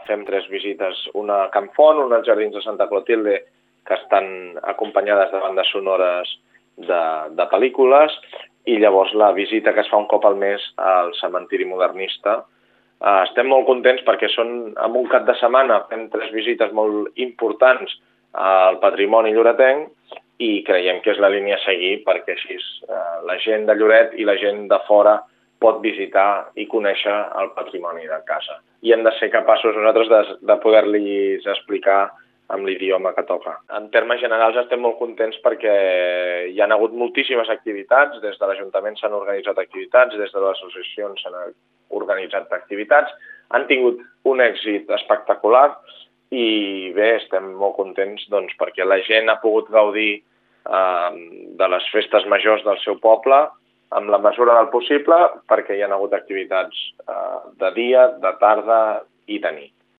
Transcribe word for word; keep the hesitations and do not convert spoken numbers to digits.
fem tres visites, una a Can Font, una als Jardins de Santa Clotilde, que estan acompanyades de bandes sonores de, de pel·lícules, i llavors la visita que es fa un cop al mes al cementiri modernista. Uh, estem molt contents perquè són, en un cap de setmana fem tres visites molt importants al patrimoni lloretenc i creiem que és la línia a seguir perquè així uh, la gent de Lloret i la gent de fora pot visitar i conèixer el patrimoni de casa. I hem de ser capaços nosaltres de, de poder-los explicar amb l'idioma que toca. En termes generals estem molt contents perquè hi han hagut moltíssimes activitats, des de l'Ajuntament s'han organitzat activitats, des de les associacions s'han organitzat activitats, han tingut un èxit espectacular i bé, estem molt contents doncs, perquè la gent ha pogut gaudir eh, de les festes majors del seu poble amb la mesura del possible perquè hi ha hagut activitats eh, de dia, de tarda i de nit.